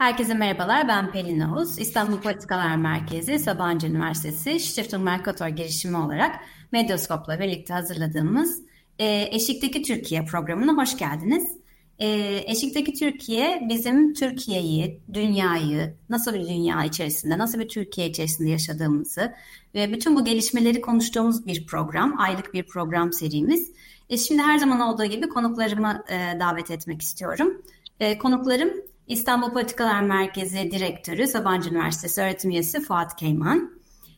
Herkese merhabalar, ben Pelin Oğuz. İstanbul Politikalar Merkezi, Sabancı Üniversitesi, Stiftung Mercator girişimi olarak Medyaskop'la birlikte hazırladığımız Eşikteki Türkiye programına hoş geldiniz. Eşikteki Türkiye, bizim Türkiye'yi, dünyayı, nasıl bir dünya içerisinde, nasıl bir Türkiye içerisinde yaşadığımızı ve bütün bu gelişmeleri konuştuğumuz bir program, aylık bir program serimiz. Şimdi her zaman olduğu gibi konuklarımı davet etmek istiyorum. Konuklarım İstanbul Politikalar Merkezi Direktörü, Sabancı Üniversitesi öğretim üyesi Fuat Keyman.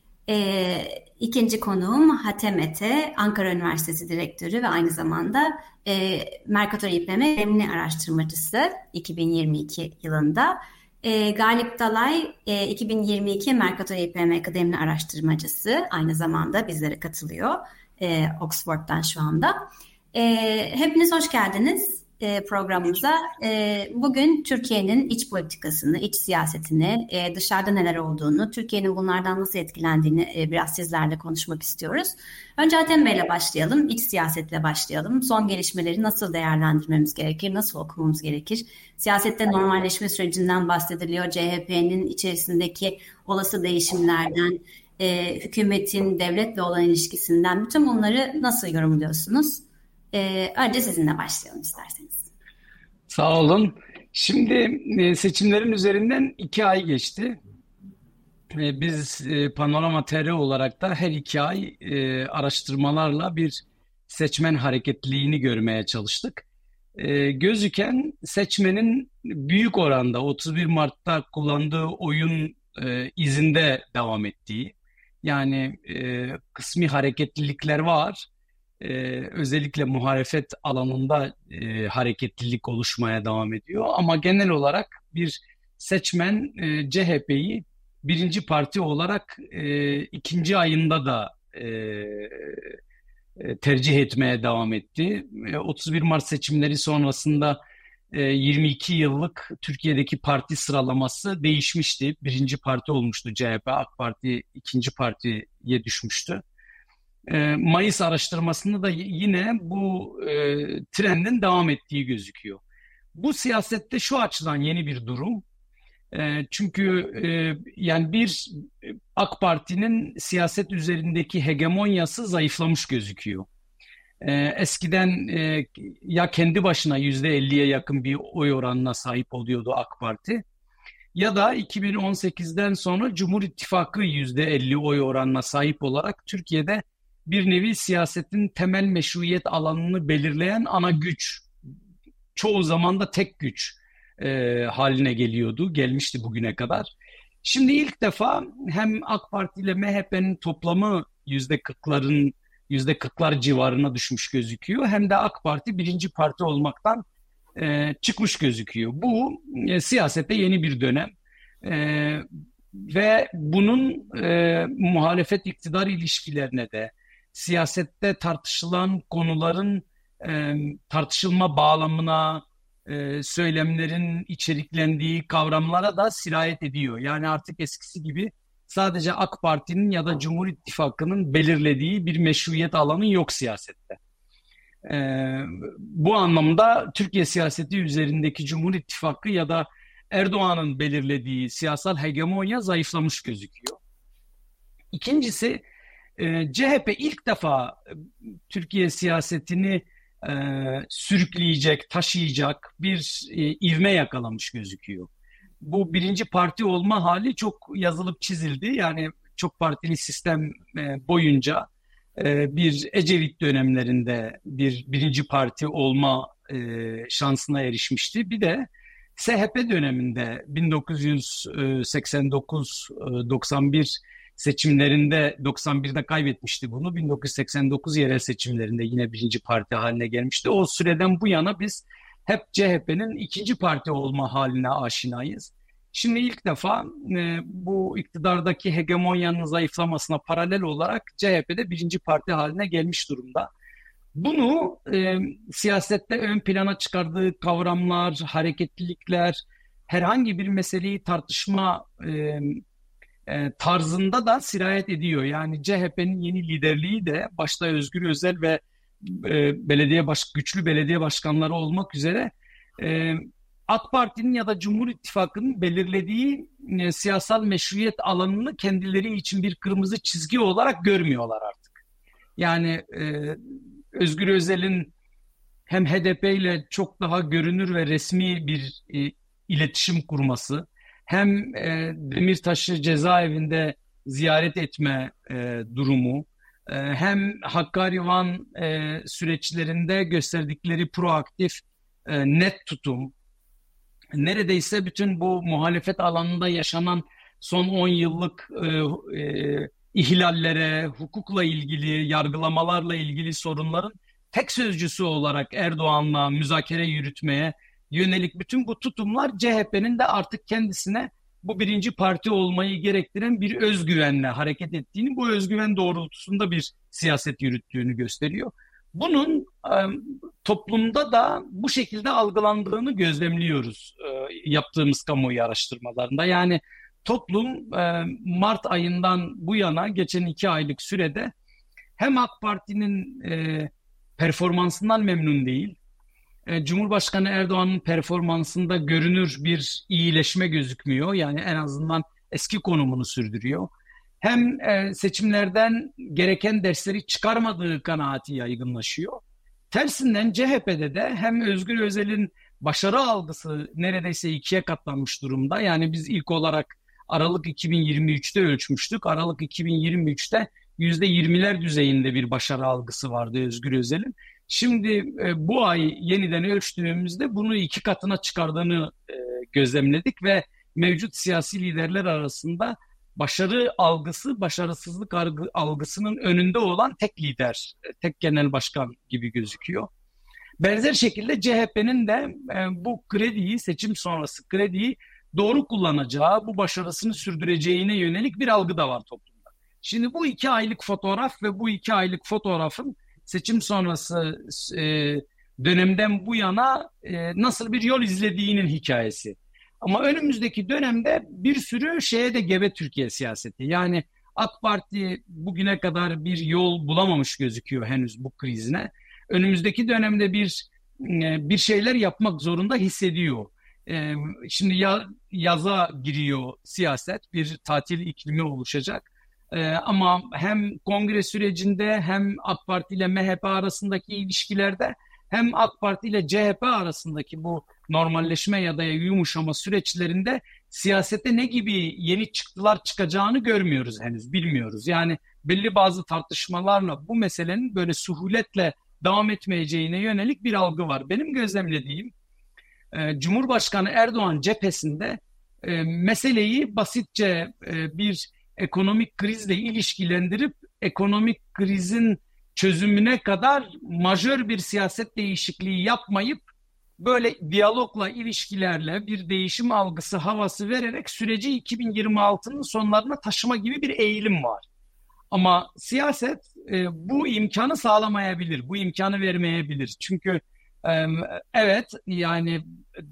İkinci konuğum Hatem Ete, Ankara Üniversitesi Direktörü ve aynı zamanda Mercator İPM kıdemli araştırmacısı 2022 yılında. Galip Dalay, 2022 Mercator İPM kıdemli araştırmacısı, aynı zamanda bizlere katılıyor Oxford'dan şu anda. Hepiniz hoş geldiniz programımıza. Bugün Türkiye'nin iç politikasını, iç siyasetini, dışarıda neler olduğunu, Türkiye'nin bunlardan nasıl etkilendiğini biraz sizlerle konuşmak istiyoruz. Önce Adem Bey'le başlayalım, iç siyasetle başlayalım. Son gelişmeleri nasıl değerlendirmemiz gerekir, nasıl okumamız gerekir? Siyasette normalleşme sürecinden bahsediliyor, CHP'nin içerisindeki olası değişimlerden, hükümetin devletle olan ilişkisinden, bütün bunları nasıl yorumluyorsunuz? Önce sizinle başlayalım isterseniz. Sağ olun. Şimdi seçimlerin üzerinden 2 ay geçti. Biz Panorama TR olarak da her 2 ay araştırmalarla bir seçmen hareketliliğini görmeye çalıştık. Gözüken seçmenin büyük oranda 31 Mart'ta kullandığı oyun izinde devam ettiği, yani kısmi hareketlilikler var. Özellikle muhalefet alanında hareketlilik oluşmaya devam ediyor. Ama genel olarak bir seçmen CHP'yi birinci parti olarak ikinci ayında da tercih etmeye devam etti. 31 Mart seçimleri sonrasında 22 yıllık Türkiye'deki parti sıralaması değişmişti. Birinci parti olmuştu CHP, AK Parti ikinci partiye düşmüştü. Mayıs araştırmasında da yine bu trendin devam ettiği gözüküyor. Bu siyasette şu açıdan yeni bir durum. Çünkü yani AK Parti'nin siyaset üzerindeki hegemonyası zayıflamış gözüküyor. Eskiden ya kendi başına %50'ye yakın bir oy oranına sahip oluyordu AK Parti, ya da 2018'den sonra Cumhur İttifakı %50 oy oranına sahip olarak Türkiye'de bir nevi siyasetin temel meşruiyet alanını belirleyen ana güç, çoğu zaman da tek güç haline gelmişti bugüne kadar. Şimdi ilk defa hem AK Parti ile MHP'nin toplamı yüzde kırklar civarına düşmüş gözüküyor, hem de AK Parti birinci parti olmaktan çıkmış gözüküyor. Bu siyasette yeni bir dönem. E, Ve bunun muhalefet iktidar ilişkilerine de, siyasette tartışılan konuların tartışılma bağlamına, söylemlerin içeriklendiği kavramlara da sirayet ediyor. Yani artık eskisi gibi sadece AK Parti'nin ya da Cumhur İttifakı'nın belirlediği bir meşruiyet alanı yok siyasette. Bu anlamda Türkiye siyaseti üzerindeki Cumhur İttifakı ya da Erdoğan'ın belirlediği siyasal hegemonya zayıflamış gözüküyor. İkincisi, CHP ilk defa Türkiye siyasetini sürükleyecek, taşıyacak bir ivme yakalamış gözüküyor. Bu birinci parti olma hali çok yazılıp çizildi. Yani çok partili sistem boyunca bir Ecevit dönemlerinde birinci parti olma şansına erişmişti. Bir de SHP döneminde 1989-91 seçimlerinde, 91'de kaybetmişti bunu. 1989 yerel seçimlerinde yine birinci parti haline gelmişti. O süreden bu yana biz hep CHP'nin ikinci parti olma haline aşinayız. Şimdi ilk defa bu iktidardaki hegemonyanın zayıflamasına paralel olarak CHP'de birinci parti haline gelmiş durumda. Bunu siyasette ön plana çıkardığı kavramlar, hareketlilikler, herhangi bir meseleyi tartışma tarzında da sirayet ediyor. Yani CHP'nin yeni liderliği de başta Özgür Özel ve güçlü belediye başkanları olmak üzere AK Parti'nin ya da Cumhur İttifakı'nın belirlediği siyasal meşruiyet alanını kendileri için bir kırmızı çizgi olarak görmüyorlar artık. Yani Özgür Özel'in hem HDP ile çok daha görünür ve resmi bir iletişim kurması, hem Demirtaş'ı cezaevinde ziyaret etme durumu, hem Hakkari-Van süreçlerinde gösterdikleri proaktif net tutum, neredeyse bütün bu muhalefet alanında yaşanan son 10 yıllık ihlallere, hukukla ilgili, yargılamalarla ilgili sorunların tek sözcüsü olarak Erdoğan'la müzakere yürütmeye yönelik bütün bu tutumlar CHP'nin de artık kendisine bu birinci parti olmayı gerektiren bir özgüvenle hareket ettiğini, bu özgüven doğrultusunda bir siyaset yürüttüğünü gösteriyor. Bunun toplumda da bu şekilde algılandığını gözlemliyoruz yaptığımız kamuoyu araştırmalarında. Yani toplum Mart ayından bu yana geçen 2 aylık sürede hem AK Parti'nin performansından memnun değil, Cumhurbaşkanı Erdoğan'ın performansında görünür bir iyileşme gözükmüyor. Yani en azından eski konumunu sürdürüyor. Hem seçimlerden gereken dersleri çıkarmadığı kanaati yaygınlaşıyor. Tersinden CHP'de de hem Özgür Özel'in başarı algısı neredeyse 2'ye katlanmış durumda. Yani biz ilk olarak Aralık 2023'te ölçmüştük. Aralık 2023'te %20'ler düzeyinde bir başarı algısı vardı Özgür Özel'in. Şimdi bu ay yeniden ölçtüğümüzde bunu 2 katına çıkardığını gözlemledik ve mevcut siyasi liderler arasında başarı algısı, başarısızlık algısının önünde olan tek lider, tek genel başkan gibi gözüküyor. Benzer şekilde CHP'nin de bu krediyi, seçim sonrası krediyi doğru kullanacağı, bu başarısını sürdüreceğine yönelik bir algı da var toplumda. Şimdi bu 2 aylık fotoğraf ve bu 2 aylık fotoğrafın seçim sonrası dönemden bu yana nasıl bir yol izlediğinin hikayesi. Ama önümüzdeki dönemde bir sürü şeye de gebe Türkiye siyaseti. Yani AK Parti bugüne kadar bir yol bulamamış gözüküyor henüz bu krizine. Önümüzdeki dönemde bir şeyler yapmak zorunda hissediyor. Şimdi yaza giriyor siyaset, bir tatil iklimi oluşacak. Ama hem kongre sürecinde hem AK Parti ile MHP arasındaki ilişkilerde hem AK Parti ile CHP arasındaki bu normalleşme ya da yumuşama süreçlerinde siyasette ne gibi yeni çıktılar çıkacağını görmüyoruz henüz, bilmiyoruz. Yani belli bazı tartışmalarla bu meselenin böyle suhuletle devam etmeyeceğine yönelik bir algı var. Benim gözlemlediğim Cumhurbaşkanı Erdoğan cephesinde meseleyi basitçe bir ekonomik krizle ilişkilendirip ekonomik krizin çözümüne kadar majör bir siyaset değişikliği yapmayıp böyle diyalogla, ilişkilerle bir değişim algısı havası vererek süreci 2026'nın sonlarına taşıma gibi bir eğilim var. Ama siyaset bu imkanı sağlamayabilir, bu imkanı vermeyebilir. Çünkü evet yani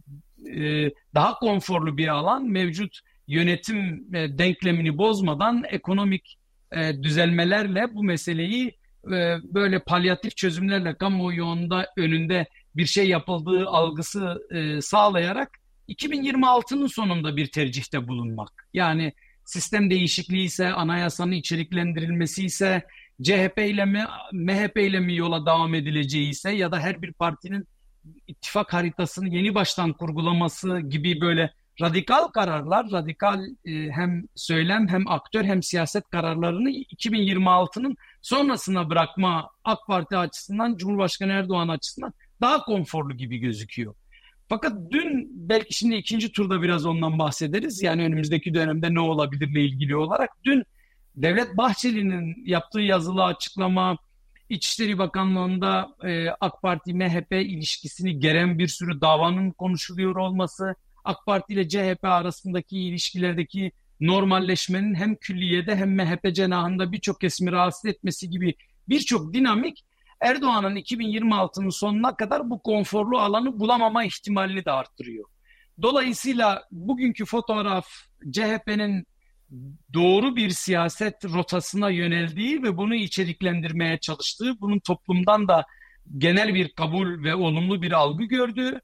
daha konforlu bir alan mevcut yönetim denklemini bozmadan ekonomik düzelmelerle bu meseleyi böyle palyatif çözümlerle kamuoyunda önünde bir şey yapıldığı algısı sağlayarak 2026'nın sonunda bir tercihte bulunmak. Yani sistem değişikliği ise, anayasanın içeriklendirilmesi ise, CHP ile mi, MHP ile mi yola devam edileceği ise ya da her bir partinin ittifak haritasını yeni baştan kurgulaması gibi böyle radikal kararlar, radikal hem söylem hem aktör hem siyaset kararlarını 2026'nın sonrasına bırakma AK Parti açısından, Cumhurbaşkanı Erdoğan açısından daha konforlu gibi gözüküyor. Fakat dün belki şimdi ikinci turda biraz ondan bahsederiz. Yani önümüzdeki dönemde ne olabilirle ilgili olarak. Dün Devlet Bahçeli'nin yaptığı yazılı açıklama, İçişleri Bakanlığı'nda AK Parti-MHP ilişkisini geren bir sürü davanın konuşuluyor olması, AK Parti ile CHP arasındaki ilişkilerdeki normalleşmenin hem külliyede hem MHP cenahında birçok kesimi rahatsız etmesi gibi birçok dinamik Erdoğan'ın 2026'nın sonuna kadar bu konforlu alanı bulamama ihtimalini de arttırıyor. Dolayısıyla bugünkü fotoğraf CHP'nin doğru bir siyaset rotasına yöneldiği ve bunu içeriklendirmeye çalıştığı, bunun toplumdan da genel bir kabul ve olumlu bir algı gördüğü,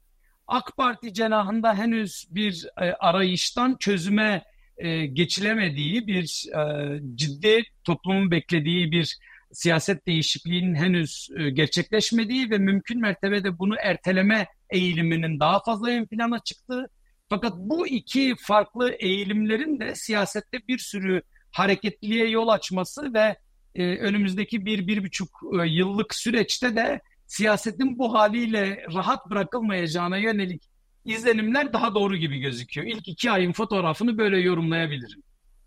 AK Parti cenahında henüz bir arayıştan çözüme geçilemediği, bir ciddi toplumun beklediği bir siyaset değişikliğinin henüz gerçekleşmediği ve mümkün mertebede bunu erteleme eğiliminin daha fazla ön plana çıktığı. Fakat bu iki farklı eğilimlerin de siyasette bir sürü hareketliliğe yol açması ve önümüzdeki 1-1,5 yıllık süreçte de siyasetin bu haliyle rahat bırakılmayacağına yönelik izlenimler daha doğru gibi gözüküyor. İlk 2 ayın fotoğrafını böyle yorumlayabilirim.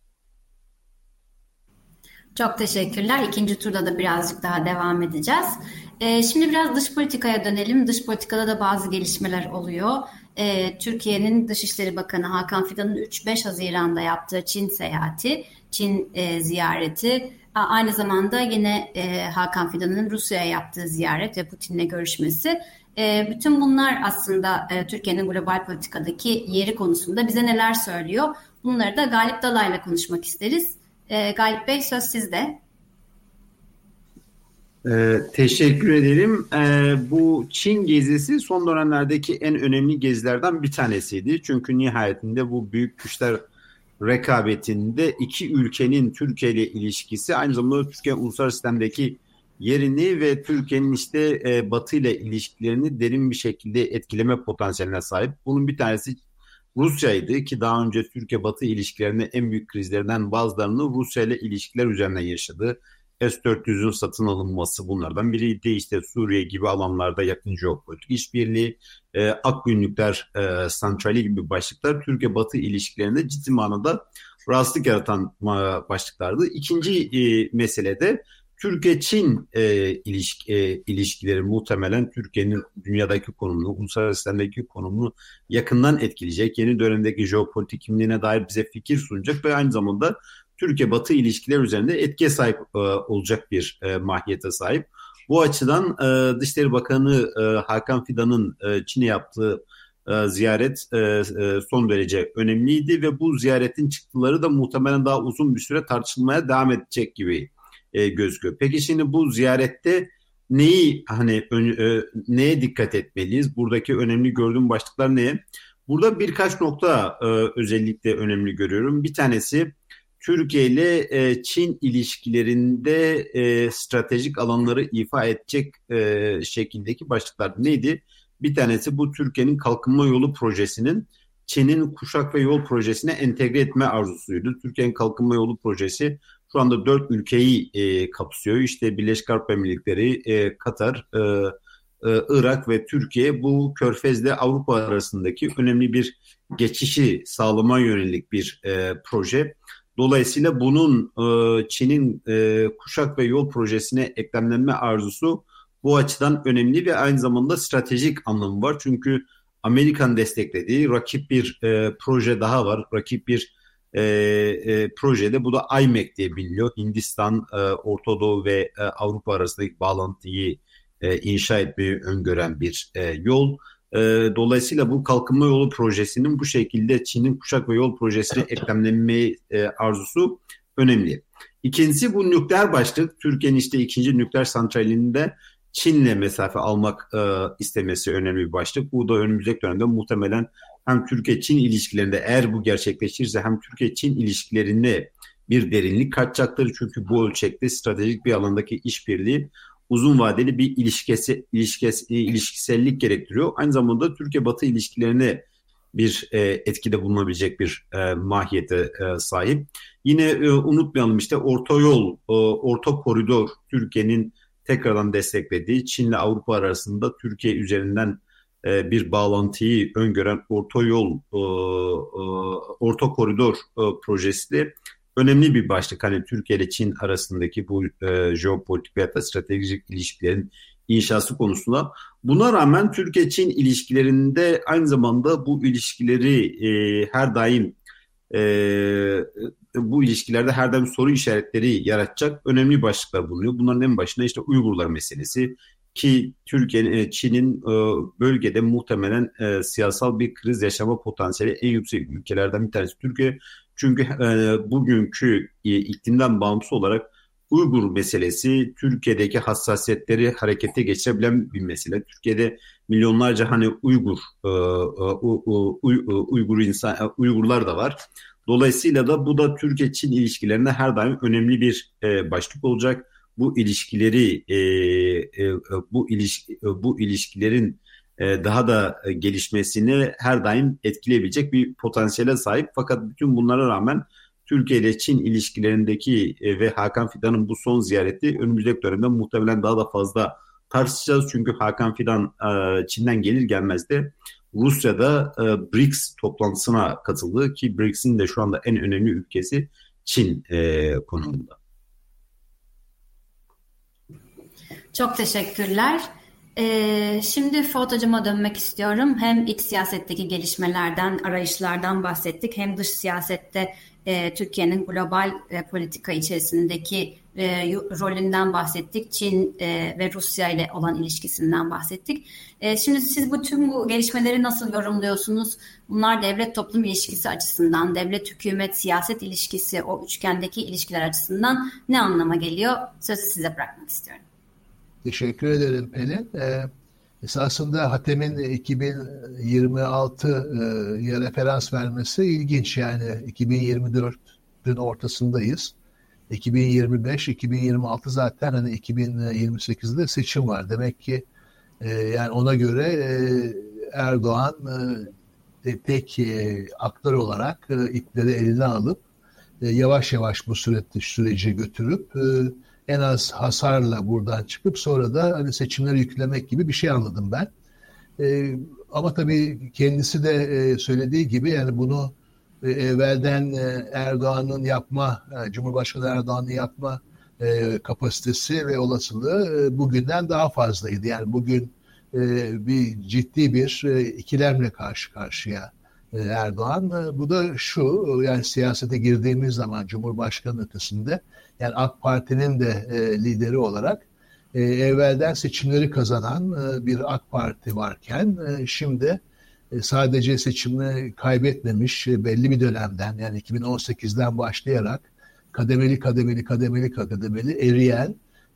Çok teşekkürler. İkinci turda da birazcık daha devam edeceğiz. Şimdi biraz dış politikaya dönelim. Dış politikada da bazı gelişmeler oluyor. Türkiye'nin Dışişleri Bakanı Hakan Fidan'ın 3-5 Haziran'da yaptığı Çin seyahati, Çin ziyareti, aynı zamanda yine Hakan Fidan'ın Rusya'ya yaptığı ziyaret ve Putin'le görüşmesi. Bütün bunlar aslında Türkiye'nin global politikadaki yeri konusunda bize neler söylüyor? Bunları da Galip Dalay'la konuşmak isteriz. Galip Bey, söz sizde. Teşekkür ederim. Bu Çin gezisi son dönemlerdeki en önemli gezilerden bir tanesiydi. Çünkü nihayetinde bu büyük güçler rekabetinde iki ülkenin Türkiye ile ilişkisi, aynı zamanda Türkiye uluslararası sistemdeki yerini ve Türkiye'nin Batı ile ilişkilerini derin bir şekilde etkileme potansiyeline sahip. Bunun bir tanesi Rusya'ydı ki daha önce Türkiye-Batı ilişkilerinde en büyük krizlerden bazılarını Rusya ile ilişkiler üzerinden yaşadı. S-400'ün satın alınması bunlardan biriydi. Suriye gibi alanlarda yakın jeopolitik işbirliği, Akgünlükler santrali gibi başlıklar Türkiye-Batı ilişkilerinde ciddi manada rahatsızlık yaratan başlıklardı. İkinci mesele de Türkiye-Çin ilişkileri muhtemelen Türkiye'nin dünyadaki konumunu, uluslararası sistemdeki konumunu yakından etkileyecek. Yeni dönemdeki jeopolitik kimliğine dair bize fikir sunacak ve aynı zamanda Türkiye-Batı ilişkiler üzerinde etkiye sahip olacak bir mahiyete sahip. Bu açıdan Dışişleri Bakanı Hakan Fidan'ın Çin'e yaptığı ziyaret son derece önemliydi ve bu ziyaretin çıktıları da muhtemelen daha uzun bir süre tartışılmaya devam edecek gibi gözüküyor. Peki şimdi bu ziyarette neye dikkat etmeliyiz? Buradaki önemli gördüğüm başlıklar ne? Burada birkaç nokta özellikle önemli görüyorum. Bir tanesi Türkiye ile Çin ilişkilerinde stratejik alanları ifa edecek şekildeki başlıklar neydi? Bir tanesi bu Türkiye'nin Kalkınma Yolu projesinin Çin'in Kuşak ve Yol projesine entegre etme arzusuydu. Türkiye'nin Kalkınma Yolu projesi şu anda 4 ülkeyi kapsıyor. Birleşik Arap Emirlikleri, Katar, Irak ve Türkiye. Bu Körfez'le Avrupa arasındaki önemli bir geçişi sağlama yönelik bir proje. Dolayısıyla bunun Çin'in Kuşak ve Yol projesine eklemlenme arzusu bu açıdan önemli ve aynı zamanda stratejik anlamı var. Çünkü Amerikan desteklediği rakip bir proje daha var. Rakip bir projede, bu da IMEC diye biliniyor. Hindistan, Orta Doğu ve Avrupa arasındaki bağlantıyı inşa etmeyi öngören bir yol. Dolayısıyla bu Kalkınma Yolu projesinin bu şekilde Çin'in Kuşak ve Yol projesine eklemlenme arzusu önemli. İkincisi bu nükleer başlık. Türkiye'nin ikinci nükleer santralinde Çin'le mesafe almak istemesi önemli bir başlık. Bu da önümüzdeki dönemde muhtemelen hem Türkiye-Çin ilişkilerinde, eğer bu gerçekleşirse, hem Türkiye-Çin ilişkilerinde bir derinlik katacaktır. Çünkü bu ölçekte stratejik bir alandaki işbirliği uzun vadeli bir ilişkisellik gerektiriyor. Aynı zamanda Türkiye-Batı ilişkilerine bir etkide bulunabilecek bir mahiyete sahip. Yine unutmayalım Orta Yol, Orta Koridor, Türkiye'nin tekrardan desteklediği Çin'le Avrupa arasında Türkiye üzerinden bir bağlantıyı öngören Orta Yol, Orta Koridor projesi de önemli bir başlık. Türkiye ile Çin arasındaki bu jeopolitik veya da stratejik ilişkilerin inşası konusunda. Buna rağmen Türkiye-Çin ilişkilerinde aynı zamanda bu ilişkileri her daim bu ilişkilerde her daim soru işaretleri yaratacak önemli başlıklar bulunuyor. Bunların en başında Uygurlar meselesi ki Türkiye'nin, Çin'in bölgede muhtemelen siyasal bir kriz yaşama potansiyeli en yüksek ülkelerden bir tanesi Türkiye. Çünkü bugünkü iklimden bağımsız olarak Uygur meselesi Türkiye'deki hassasiyetleri harekete geçirebilen bir mesele. Türkiye'de milyonlarca hani Uygurlar da var. Dolayısıyla da bu da Türkiye-Çin ilişkilerinde her daim önemli bir başlık olacak. Bu ilişkileri bu ilişkilerin daha da gelişmesini her daim etkileyebilecek bir potansiyele sahip. Fakat bütün bunlara rağmen Türkiye ile Çin ilişkilerindeki ve Hakan Fidan'ın bu son ziyareti önümüzdeki dönemde muhtemelen daha da fazla tartışacağız. Çünkü Hakan Fidan Çin'den gelir gelmez de Rusya'da BRICS toplantısına katıldı ki BRICS'in de şu anda en önemli ülkesi Çin konumunda. Çok teşekkürler. Şimdi Fuat Hocam'a dönmek istiyorum. Hem iç siyasetteki gelişmelerden, arayışlardan bahsettik. Hem dış siyasette Türkiye'nin global politika içerisindeki rolünden bahsettik. Çin ve Rusya ile olan ilişkisinden bahsettik. Şimdi siz tüm bu gelişmeleri nasıl yorumluyorsunuz? Bunlar devlet-toplum ilişkisi açısından, devlet-hükümet-siyaset ilişkisi, o üçgendeki ilişkiler açısından ne anlama geliyor? Sözü size bırakmak istiyorum. Teşekkür ederim Pelin. Esasında Hatem'in 2026'ya referans vermesi ilginç. Yani 2024'ün ortasındayız. 2025-2026 zaten hani 2028'de seçim var. Demek ki yani ona göre Erdoğan tek aktör olarak ipleri eline alıp yavaş yavaş bu süreci götürüp en az hasarla buradan çıkıp sonra da hani seçimleri yüklemek gibi bir şey anladım ben. Ama tabii kendisi de söylediği gibi yani bunu evvelden Erdoğan'ın yapma, Cumhurbaşkanı Erdoğan'ın yapma kapasitesi ve olasılığı bugünden daha fazlaydı. Yani bugün bir ciddi bir ikilemle karşı karşıya Erdoğan. Bu da şu, yani siyasete girdiğimiz zaman Cumhurbaşkanı ötesinde yani AK Parti'nin de lideri olarak evvelden seçimleri kazanan bir AK Parti varken şimdi sadece seçimini kaybetmemiş belli bir dönemden yani 2018'den başlayarak kademeli eriyen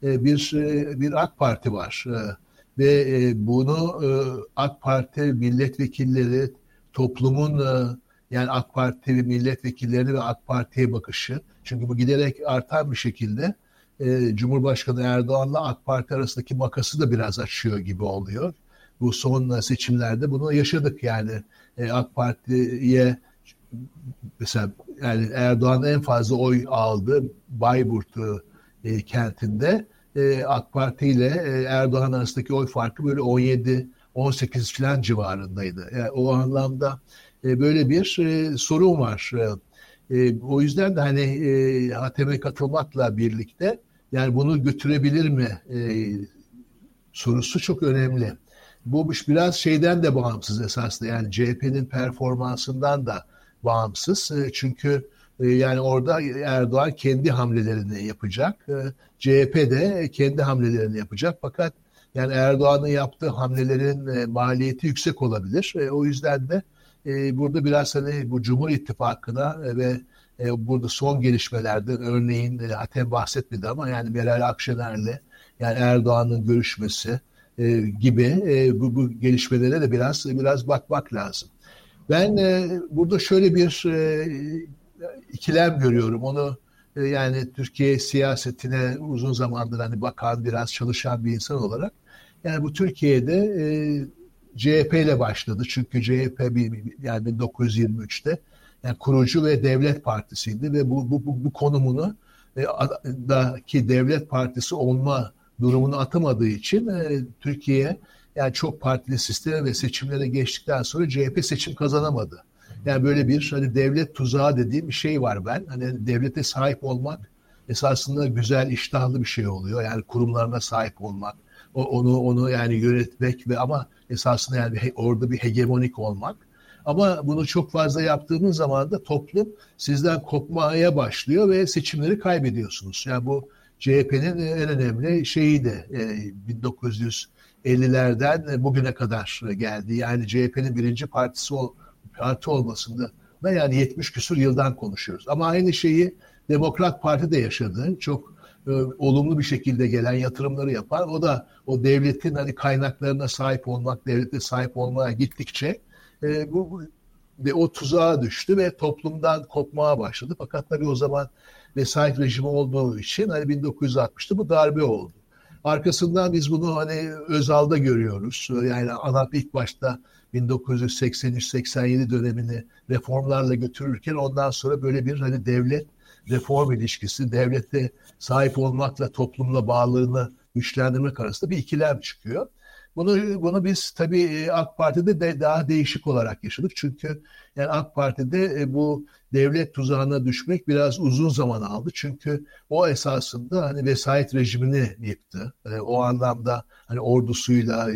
bir AK Parti var. Ve bunu AK Parti milletvekilleri, toplumun yani AK Parti milletvekilleri ve AK Parti'ye bakışı. Çünkü bu giderek artan bir şekilde Cumhurbaşkanı Erdoğan'la AK Parti arasındaki makası da biraz açıyor gibi oluyor. Bu son seçimlerde bunu yaşadık yani. AK Parti'ye mesela yani Erdoğan en fazla oy aldı Bayburt kentinde. AK Parti ile Erdoğan arasındaki oy farkı böyle 17-18 falan civarındaydı. Yani o anlamda böyle bir sorun var. O yüzden de hani Hatem'e katılmakla birlikte yani bunu götürebilir mi sorusu çok önemli. Bu biraz şeyden de bağımsız esasında yani CHP'nin performansından da bağımsız. Çünkü yani orada Erdoğan kendi hamlelerini yapacak. CHP de kendi hamlelerini yapacak. Fakat yani Erdoğan'ın yaptığı hamlelerin maliyeti yüksek olabilir. O yüzden de burada biraz hani bu Cumhur İttifakı'na ve burada son gelişmelerde örneğin Hatem bahsetmedi ama yani Meral Akşener'le yani Erdoğan'ın görüşmesi gibi bu gelişmelere de biraz bakmak lazım. Ben burada şöyle bir ikilem görüyorum. Onu yani Türkiye siyasetine uzun zamandır hani bakan biraz çalışan bir insan olarak yani bu Türkiye'de CHP ile başladı. Çünkü CHP yani 1923'te yani kurucu ve devlet partisiydi ve bu konumunu daki devlet partisi olma durumunu atamadığı için Türkiye yani çok partili sisteme ve seçimlere geçtikten sonra CHP seçim kazanamadı. Yani böyle bir hani devlet tuzağı dediğim bir şey var ben. Hani devlete sahip olmak esasında güzel, iştahlı bir şey oluyor. Yani kurumlarına sahip olmak, onu yani yönetmek ve ama esasında yani orada bir hegemonik olmak. Ama bunu çok fazla yaptığınız zaman da toplum sizden kopmaya başlıyor ve seçimleri kaybediyorsunuz. Yani bu CHP'nin en önemli şeyi de 1950'lerden bugüne kadar geldi. Yani CHP'nin birinci parti olmasında yani 70 küsur yıldan konuşuyoruz. Ama aynı şeyi Demokrat Parti de yaşadı. Çok olumlu bir şekilde gelen yatırımları yapar. O da o devletin hani kaynaklarına sahip olmak, devlete sahip olmaya gittikçe ve o tuzağa düştü ve toplumdan kopmaya başladı. Fakat tabii o zaman vesayet rejimi olduğu için hani 1960'ta bu darbe oldu. Arkasından biz bunu hani Özal'da görüyoruz. Yani ANAP ilk başta 1983-87 dönemini reformlarla götürürken ondan sonra böyle bir hani devlet reform ilişkisi, devlete sahip olmakla toplumla bağlılığını güçlendirmek arasında bir ikilem çıkıyor. Bunu biz tabii AK Parti'de de daha değişik olarak yaşadık. Çünkü yani AK Parti'de bu devlet tuzağına düşmek biraz uzun zaman aldı. Çünkü o esasında hani vesayet rejimini yıktı. O anlamda hani ordusuyla,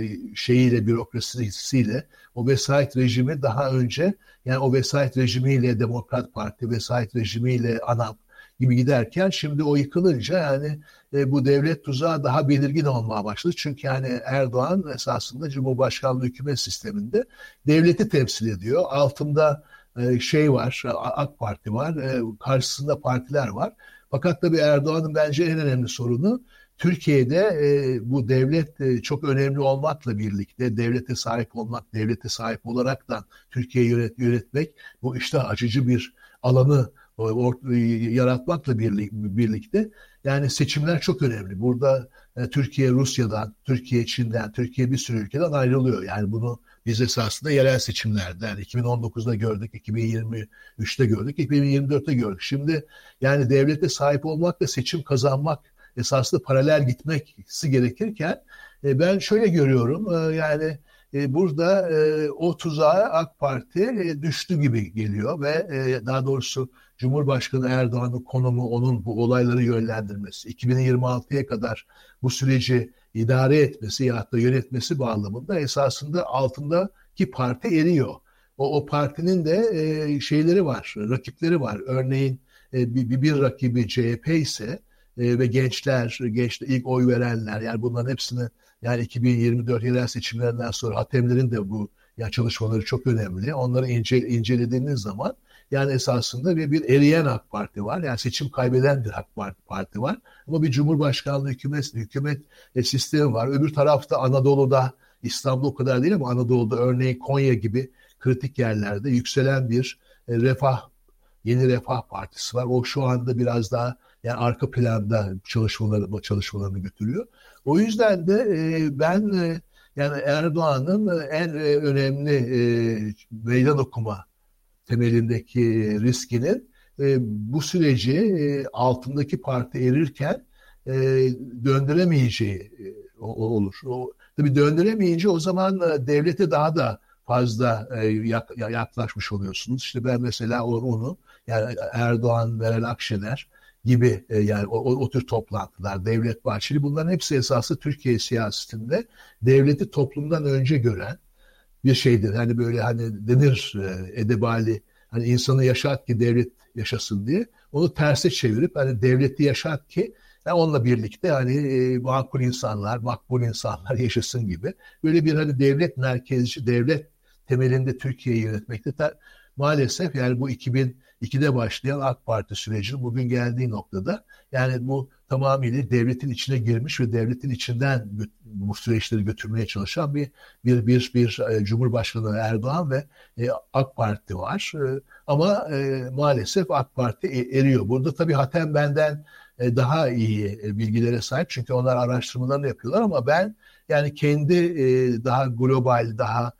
bürokrasisiyle o vesayet rejimi daha önce yani o vesayet rejimiyle Demokrat Parti, vesayet rejimiyle ANAP gibi giderken şimdi o yıkılınca yani bu devlet tuzağı daha belirgin olmaya başladı. Çünkü yani Erdoğan esasında Cumhurbaşkanlığı hükümet sisteminde devleti temsil ediyor. Altında var, AK Parti var, karşısında partiler var. Fakat tabii Erdoğan'ın bence en önemli sorunu Türkiye'de bu devlet çok önemli olmakla birlikte devlete sahip olmak, devlete sahip olaraktan Türkiye'yi yönetmek bu işte açıcı bir alanı yaratmakla birlikte yani seçimler çok önemli. Burada Türkiye Rusya'dan, Türkiye Çin'den, Türkiye bir sürü ülkeden ayrılıyor. Yani bunu biz esasında yerel seçimlerde yani 2019'da gördük, 2023'te gördük, 2024'te gördük. Şimdi yani devlete sahip olmakla seçim kazanmak esasında paralel gitmesi gerekirken ben şöyle görüyorum yani burada o tuzağa AK Parti düştü gibi geliyor ve daha doğrusu Cumhurbaşkanı Erdoğan'ın konumu, onun bu olayları yönlendirmesi, 2026'ya kadar bu süreci idare etmesi ya da yönetmesi bağlamında esasında altındaki parti eriyor. O partinin de şeyleri var, rakipleri var. Örneğin bir rakibi CHP ise ve gençler ilk oy verenler yani bunların hepsini yani 2024 yerel seçimlerinden sonra Hatemlerin de bu yani çalışmaları çok önemli. Onları incelediğiniz zaman yani esasında bir eriyen AK Parti var. Yani seçim kaybeden bir AK Parti var. Ama bir Cumhurbaşkanlığı hükümet sistemi var. Öbür tarafta Anadolu'da, İstanbul o kadar değil ama Anadolu'da örneğin Konya gibi kritik yerlerde yükselen bir Yeni Refah Partisi var. O şu anda biraz daha yani arka planda çalışmalarını götürüyor. O yüzden de ben yani Erdoğan'ın en önemli meydan okuma temelindeki riskinin bu süreci altındaki parti erirken döndüremeyeceği olur. Tabii döndüremeyince o zaman devlete daha da fazla yaklaşmış oluyorsunuz. İşte ben mesela onu yani Erdoğan, Meral Akşener gibi yani o tür toplantılar, Devlet Bahçeli bunların hepsi esası Türkiye siyasetinde devleti toplumdan önce gören bir şeydir. Hani böyle hani denir edebali hani insanı yaşat ki devlet yaşasın diye onu terse çevirip hani devleti yaşat ki yani onunla birlikte hani makul insanlar, makbul insanlar yaşasın gibi böyle bir hani devlet merkezci, devlet temelinde Türkiye'yi yönetmekte maalesef yani bu 2002'de başlayan AK Parti sürecinin bugün geldiği noktada yani bu tamamıyla devletin içine girmiş ve devletin içinden bu süreçleri götürmeye çalışan bir Cumhurbaşkanı Erdoğan ve AK Parti var. Ama maalesef AK Parti eriyor. Burada tabii Hatem benden daha iyi bilgilere sahip çünkü onlar araştırmalarını yapıyorlar ama ben yani kendi daha global,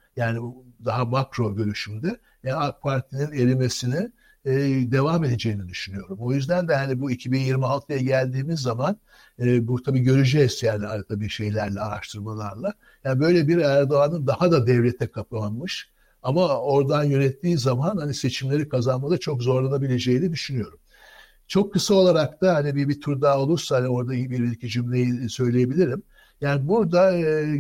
daha makro görüşümde yani AK Parti'nin erimesini devam edeceğini düşünüyorum. O yüzden de yani bu 2026'ya geldiğimiz zaman bu tabii göreceğiz yani tabii şeylerle, araştırmalarla. Yani böyle bir Erdoğan'ın daha da devlete kapanmış ama oradan yönettiği zaman hani seçimleri kazanmada çok zorlanabileceğini düşünüyorum. Çok kısa olarak da hani bir tur daha olursa hani orada bir iki cümleyi söyleyebilirim. Yani burada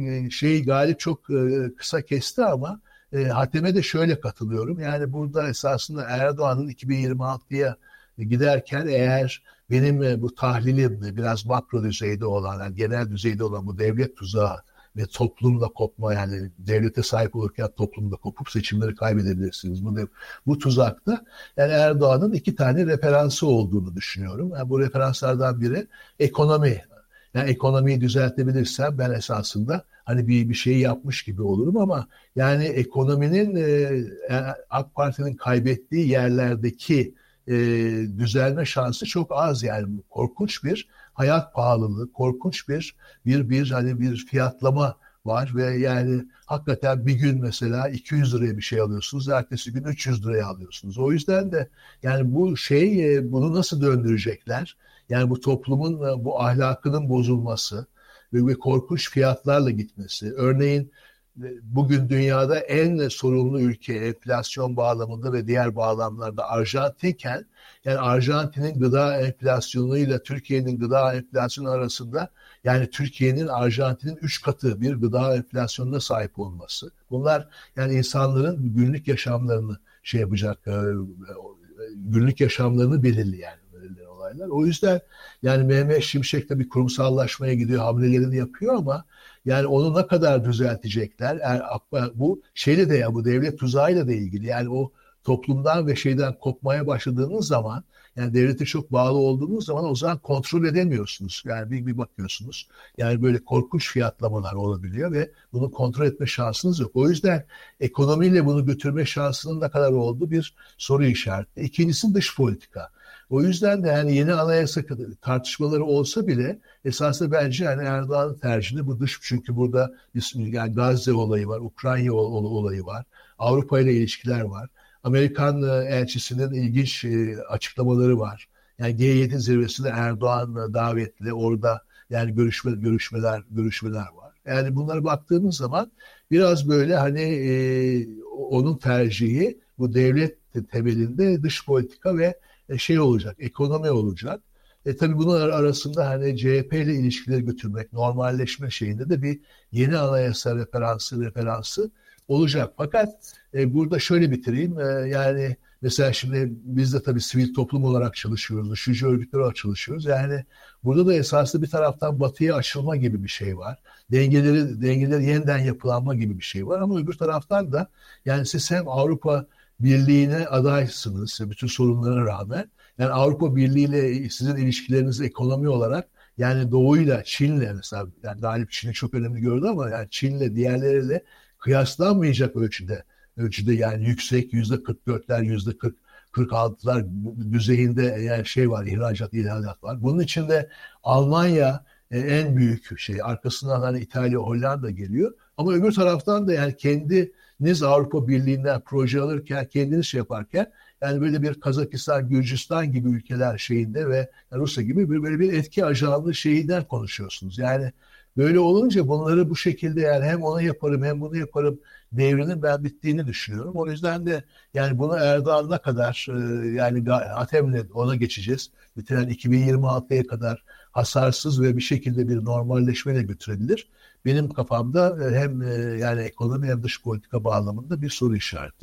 Galip çok kısa kesti ama Hatem'e de şöyle katılıyorum. Yani burada esasında Erdoğan'ın 2026'ya giderken eğer benim bu tahlilim biraz makro düzeyde olan, yani genel düzeyde olan bu devlet tuzağı ve toplumla kopma, yani devlete sahip olurken toplumda kopup seçimleri kaybedebilirsiniz. Bu tuzakta yani Erdoğan'ın 2 tane referansı olduğunu düşünüyorum. Yani bu referanslardan biri ekonomi. Yani ekonomiyi düzeltebilirsem ben esasında hani bir şey yapmış gibi olurum, ama yani ekonominin yani AK Parti'nin kaybettiği yerlerdeki düzelme şansı çok az. Yani korkunç bir hayat pahalılığı, korkunç bir fiyatlama var ve yani hakikaten bir gün mesela 200 liraya bir şey alıyorsunuz, ertesi gün 300 liraya alıyorsunuz. O yüzden de yani bunu nasıl döndürecekler? Yani bu toplumun bu ahlakının bozulması ve korkunç fiyatlarla gitmesi. Örneğin bugün dünyada en sorunlu ülke enflasyon bağlamında ve diğer bağlamlarda Arjantinken, yani Arjantin'in gıda enflasyonuyla Türkiye'nin gıda enflasyonu arasında, yani Türkiye'nin Arjantin'in 3 katı bir gıda enflasyonuna sahip olması. Bunlar yani insanların günlük yaşamlarını günlük yaşamlarını belirleyen olaylar. O yüzden yani Mehmet Şimşek de bir kurumsallaşmaya gidiyor, hamlelerini yapıyor, ama yani onu ne kadar düzeltecekler? Bu şeyle de, ya bu devlet tuzağıyla da ilgili. Yani o toplumdan ve şeyden kopmaya başladığınız zaman, yani devlete çok bağlı olduğunuz zaman o zaman kontrol edemiyorsunuz. Yani bir bakıyorsunuz. Yani böyle korkunç fiyatlamalar olabiliyor ve bunu kontrol etme şansınız yok. O yüzden ekonomiyle bunu götürme şansının ne kadar olduğu bir soru işareti. İkincisi dış politika. O yüzden de yani yeni anayasa tartışmaları olsa bile esasında bence yani Erdoğan'ın tercihinde bu dış, çünkü burada yani Gazze olayı var, Ukrayna olayı var, Avrupa ile ilişkiler var. Amerikan elçisinin ilginç açıklamaları var. Yani G7 zirvesinde Erdoğan davetli, orada yani görüşmeler var. Yani bunlara baktığımız zaman biraz böyle hani onun tercihi bu devlet temelinde dış politika ve olacak, ekonomi olacak. Tabii bunun arasında hani CHP ile ilişkileri götürmek, normalleşme şeyinde de bir yeni anayasa referansı olacak. Fakat burada şöyle bitireyim. Yani mesela şimdi biz de tabii sivil toplum olarak çalışıyoruz, üşücü örgütler olarak çalışıyoruz. Yani burada da esaslı bir taraftan batıya açılma gibi bir şey var. Dengeleri yeniden yapılanma gibi bir şey var. Ama öbür taraftan da yani siz hem Avrupa Birliği'ne adaysınız bütün sorunlara rağmen. Yani Avrupa Birliği ile sizin ilişkileriniz ekonomi olarak, yani Doğu'yla, Çin'le mesela, yani Galip Çin'i çok önemli gördü, ama yani Çin'le diğerleriyle kıyaslanmayacak ölçüde yani yüksek %44'ler, %46'lar düzeyinde yani var, ithalat var. Bunun içinde Almanya en büyük arkasından hani İtalya, Hollanda geliyor. Ama öbür taraftan da yani kendiniz Avrupa Birliği'nden proje alırken, kendiniz yaparken yani böyle bir Kazakistan, Gürcistan gibi ülkeler şeyinde ve Rusya gibi böyle bir etki ajanlığı şeyinden konuşuyorsunuz. Yani böyle olunca bunları bu şekilde yani hem onu yaparım hem bunu yaparım devrinin ben bittiğini düşünüyorum. O yüzden de yani bunu Erdoğan'a kadar yani hatemle ona geçeceğiz. Bitiren 2026'ya kadar hasarsız ve bir şekilde bir normalleşmeyle götürebilir. Benim kafamda hem yani ekonomi hem dış politika bağlamında bir soru işareti.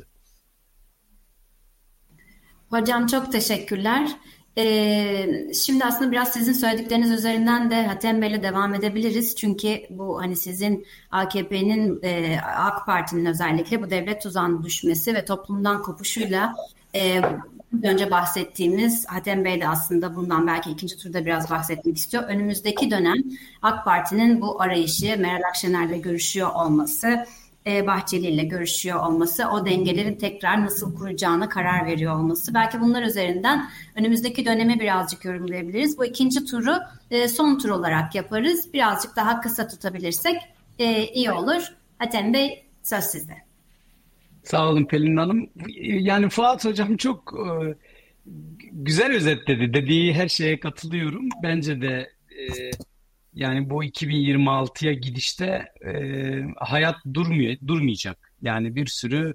Hocam çok teşekkürler. Şimdi aslında biraz sizin söyledikleriniz üzerinden de Hatem Bey'le devam edebiliriz. Çünkü bu hani sizin AKP'nin, AK Parti'nin özellikle bu devlet tuzağına düşmesi ve toplumdan kopuşuyla önce bahsettiğimiz, Hatem Bey de aslında bundan belki ikinci turda biraz bahsetmek istiyor. Önümüzdeki dönem AK Parti'nin bu arayışı, Meral Akşener'le görüşüyor olması, Bahçeli ile görüşüyor olması, o dengelerin tekrar nasıl kuracağına karar veriyor olması. Belki bunlar üzerinden önümüzdeki dönemi birazcık yorumlayabiliriz. Bu ikinci turu son tur olarak yaparız. Birazcık daha kısa tutabilirsek iyi olur. Hatem Bey, söz sizde. Sağ olun Pelin Hanım. Yani Fuat Hocam çok güzel özetledi. Dediği her şeye katılıyorum. Bence de yani bu 2026'ya gidişte hayat durmayacak. Yani bir sürü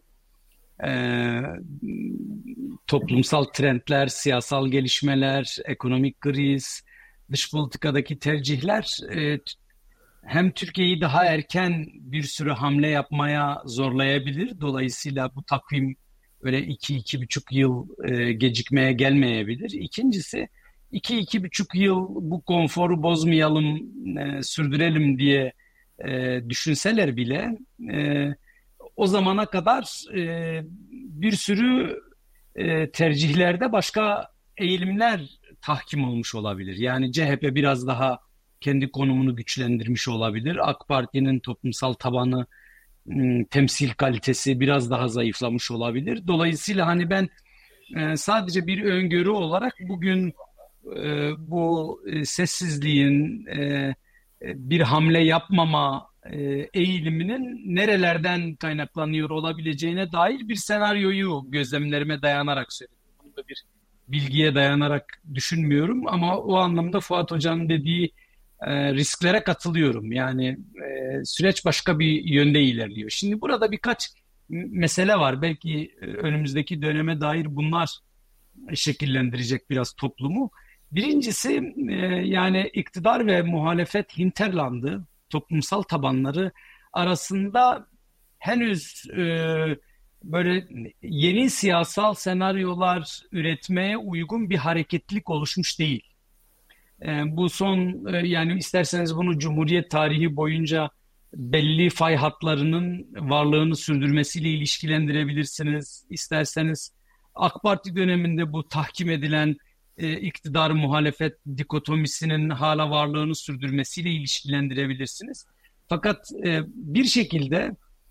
toplumsal trendler, siyasal gelişmeler, ekonomik kriz, dış politikadaki tercihler hem Türkiye'yi daha erken bir sürü hamle yapmaya zorlayabilir. Dolayısıyla bu takvim öyle 2-2,5 yıl gecikmeye gelmeyebilir. İkincisi 2-2,5 yıl bu konforu bozmayalım, sürdürelim diye düşünseler bile o zamana kadar bir sürü tercihlerde başka eğilimler tahkim olmuş olabilir. Yani CHP biraz daha kendi konumunu güçlendirmiş olabilir. AK Parti'nin toplumsal tabanı, temsil kalitesi biraz daha zayıflamış olabilir. Dolayısıyla hani ben sadece bir öngörü olarak bugün bu sessizliğin bir hamle yapmama eğiliminin nerelerden kaynaklanıyor olabileceğine dair bir senaryoyu gözlemlerime dayanarak söyledim. Bunu da bir bilgiye dayanarak düşünmüyorum ama o anlamda Fuat Hoca'nın dediği risklere katılıyorum. Yani süreç başka bir yönde ilerliyor. Şimdi burada birkaç mesele var. Belki önümüzdeki döneme dair bunlar şekillendirecek biraz toplumu. Birincisi yani iktidar ve muhalefet hinterlandı, toplumsal tabanları arasında henüz böyle yeni siyasal senaryolar üretmeye uygun bir hareketlilik oluşmuş değil. Bu son yani isterseniz bunu Cumhuriyet tarihi boyunca belli fay hatlarının varlığını sürdürmesiyle ilişkilendirebilirsiniz. İsterseniz AK Parti döneminde bu tahkim edilen iktidar muhalefet dikotomisinin hala varlığını sürdürmesiyle ilişkilendirebilirsiniz. Fakat bir şekilde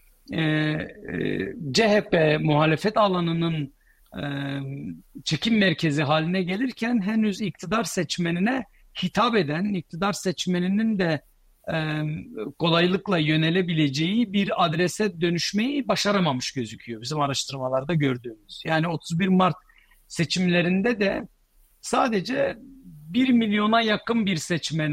CHP muhalefet alanının çekim merkezi haline gelirken henüz iktidar seçmenine hitap eden, iktidar seçmeninin de kolaylıkla yönelebileceği bir adrese dönüşmeyi başaramamış gözüküyor bizim araştırmalarda gördüğümüz. Yani 31 Mart seçimlerinde de sadece 1 milyona yakın bir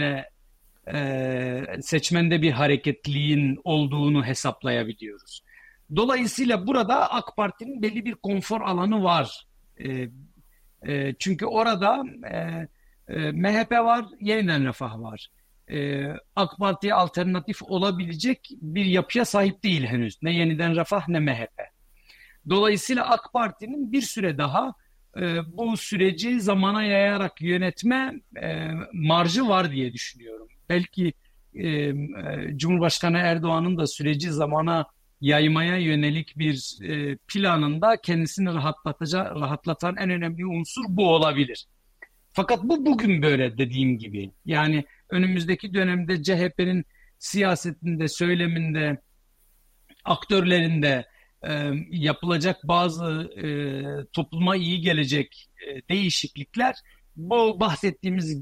seçmende bir hareketliliğin olduğunu hesaplayabiliyoruz. Dolayısıyla burada AK Parti'nin belli bir konfor alanı var. Çünkü orada MHP var, Yeniden Refah var. AK Parti'ye alternatif olabilecek bir yapıya sahip değil henüz. Ne Yeniden Refah ne MHP. Dolayısıyla AK Parti'nin bir süre daha bu süreci zamana yayarak yönetme marjı var diye düşünüyorum. Belki Cumhurbaşkanı Erdoğan'ın da süreci zamana yaymaya yönelik bir planında kendisini rahatlatan en önemli unsur bu olabilir. Fakat bu bugün böyle dediğim gibi. Yani önümüzdeki dönemde CHP'nin siyasetinde, söyleminde, aktörlerinde yapılacak bazı topluma iyi gelecek değişiklikler bu bahsettiğimiz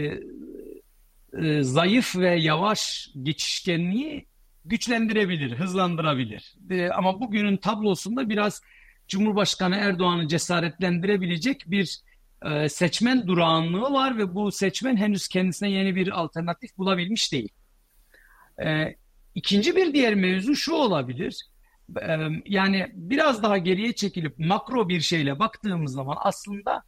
zayıf ve yavaş geçişkenliği güçlendirebilir, hızlandırabilir. Ama bugünün tablosunda biraz Cumhurbaşkanı Erdoğan'ı cesaretlendirebilecek bir seçmen durağanlığı var ve bu seçmen henüz kendisine yeni bir alternatif bulabilmiş değil. İkinci bir diğer mevzu şu olabilir. Yani biraz daha geriye çekilip makro bir şeyle baktığımız zaman aslında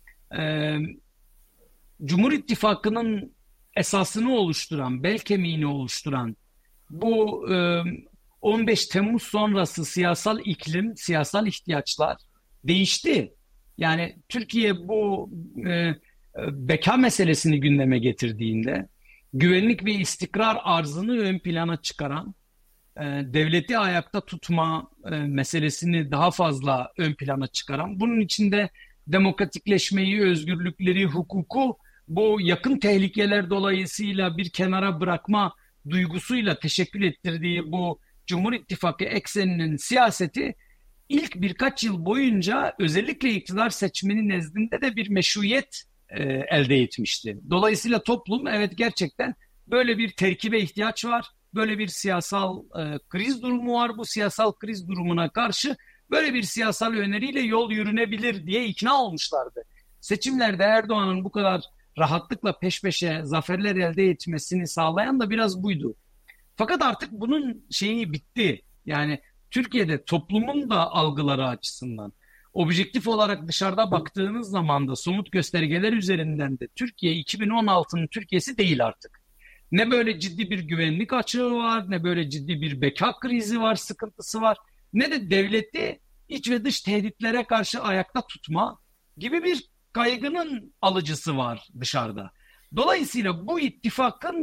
Cumhur İttifakı'nın esasını oluşturan, bel kemiğini oluşturan bu 15 Temmuz sonrası siyasal iklim, siyasal ihtiyaçlar değişti. Yani Türkiye bu beka meselesini gündeme getirdiğinde güvenlik ve istikrar arzını ön plana çıkaran, devleti ayakta tutma meselesini daha fazla ön plana çıkaran, bunun içinde demokratikleşmeyi, özgürlükleri, hukuku bu yakın tehlikeler dolayısıyla bir kenara bırakma duygusuyla teşekkül ettirdiği bu Cumhur İttifakı ekseninin siyaseti ilk birkaç yıl boyunca özellikle iktidar seçmeni nezdinde de bir meşruiyet elde etmişti. Dolayısıyla toplum evet gerçekten böyle bir terkibe ihtiyaç var. Böyle bir siyasal kriz durumu var. Bu siyasal kriz durumuna karşı böyle bir siyasal öneriyle yol yürünebilir diye ikna olmuşlardı. Seçimlerde Erdoğan'ın bu kadar rahatlıkla peş peşe zaferler elde etmesini sağlayan da biraz buydu. Fakat artık bunun şeyi bitti. Yani Türkiye'de toplumun da algıları açısından objektif olarak dışarıda baktığınız zaman da somut göstergeler üzerinden de Türkiye 2016'nın Türkiye'si değil artık. Ne böyle ciddi bir güvenlik açığı var, ne böyle ciddi bir beka krizi var, sıkıntısı var, ne de devleti iç ve dış tehditlere karşı ayakta tutma gibi bir kaygının alıcısı var dışarıda. Dolayısıyla bu ittifakın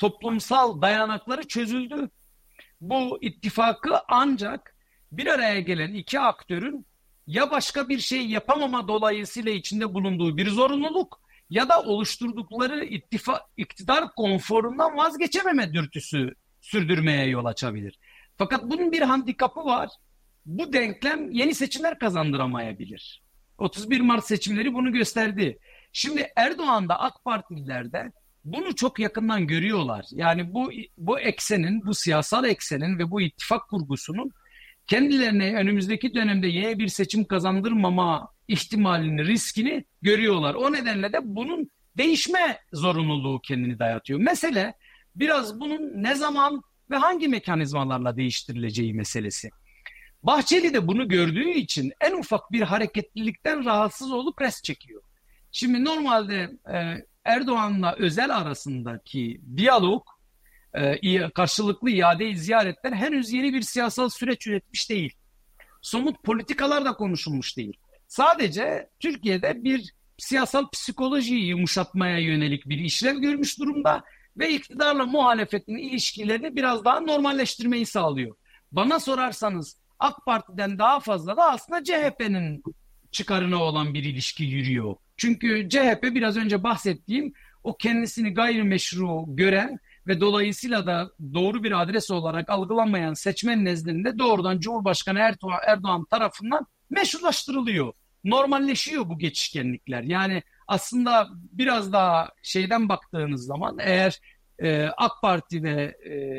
toplumsal dayanakları çözüldü. Bu ittifakı ancak bir araya gelen iki aktörün ya başka bir şey yapamama dolayısıyla içinde bulunduğu bir zorunluluk ya da oluşturdukları iktidar konforundan vazgeçememe dürtüsü sürdürmeye yol açabilir. Fakat bunun bir handikapı var. Bu denklem yeni seçimler kazandıramayabilir. 31 Mart seçimleri bunu gösterdi. Şimdi Erdoğan da AK Partililer de bunu çok yakından görüyorlar. Yani bu eksenin, bu siyasal eksenin ve bu ittifak kurgusunun kendilerine önümüzdeki dönemde yeni bir seçim kazandırmama ihtimalini, riskini görüyorlar. O nedenle de bunun değişme zorunluluğu kendini dayatıyor. Mesele biraz bunun ne zaman ve hangi mekanizmalarla değiştirileceği meselesi. Bahçeli de bunu gördüğü için en ufak bir hareketlilikten rahatsız olup res çekiyor. Şimdi normalde Erdoğan'la Özel arasındaki diyalog, karşılıklı iade-i ziyaretler henüz yeni bir siyasal süreç üretmiş değil. Somut politikalar da konuşulmuş değil. Sadece Türkiye'de bir siyasal psikolojiyi yumuşatmaya yönelik bir işlev görmüş durumda ve iktidarla muhalefetin ilişkilerini biraz daha normalleştirmeyi sağlıyor. Bana sorarsanız AK Parti'den daha fazla da aslında CHP'nin çıkarına olan bir ilişki yürüyor. Çünkü CHP biraz önce bahsettiğim o kendisini gayrimeşru gören ve dolayısıyla da doğru bir adres olarak algılanmayan seçmen nezdinde doğrudan Cumhurbaşkanı Erdoğan tarafından meşrulaştırılıyor. Normalleşiyor bu geçişkenlikler. Yani aslında biraz daha şeyden baktığınız zaman eğer AK Parti ve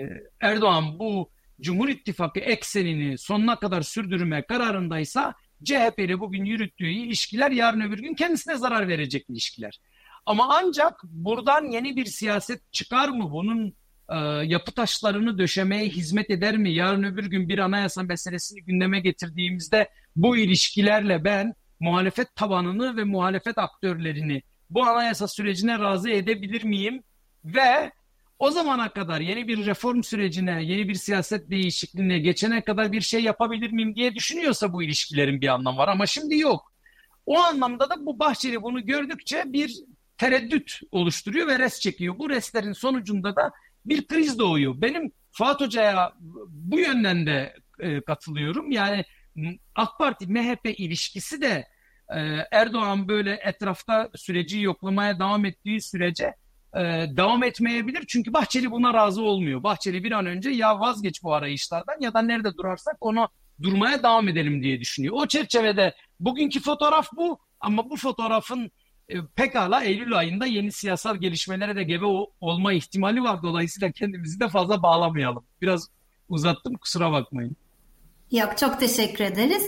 Erdoğan bu Cumhur İttifakı eksenini sonuna kadar sürdürme kararındaysa CHP ile bugün yürüttüğü ilişkiler yarın öbür gün kendisine zarar verecek ilişkiler. Ama ancak buradan yeni bir siyaset çıkar mı? Bunun yapı taşlarını döşemeye hizmet eder mi? Yarın öbür gün bir anayasa meselesini gündeme getirdiğimizde bu ilişkilerle ben muhalefet tabanını ve muhalefet aktörlerini bu anayasa sürecine razı edebilir miyim? Ve o zamana kadar yeni bir reform sürecine, yeni bir siyaset değişikliğine geçene kadar bir şey yapabilir miyim diye düşünüyorsa bu ilişkilerin bir anlamı var. Ama şimdi yok. O anlamda da bu Bahçeli bunu gördükçe bir tereddüt oluşturuyor ve res çekiyor. Bu reslerin sonucunda da bir kriz doğuyor. Benim Fuat Hoca'ya bu yönden de katılıyorum. Yani AK Parti-MHP ilişkisi de Erdoğan böyle etrafta süreci yoklamaya devam ettiği sürece devam etmeyebilir. Çünkü Bahçeli buna razı olmuyor. Bahçeli bir an önce ya vazgeç bu arayışlardan ya da nerede durarsak ona durmaya devam edelim diye düşünüyor. O çerçevede bugünkü fotoğraf bu ama bu fotoğrafın pekala Eylül ayında yeni siyasal gelişmelere de gebe olma ihtimali var. Dolayısıyla kendimizi de fazla bağlamayalım. Biraz uzattım, kusura bakmayın. Yok, çok teşekkür ederiz.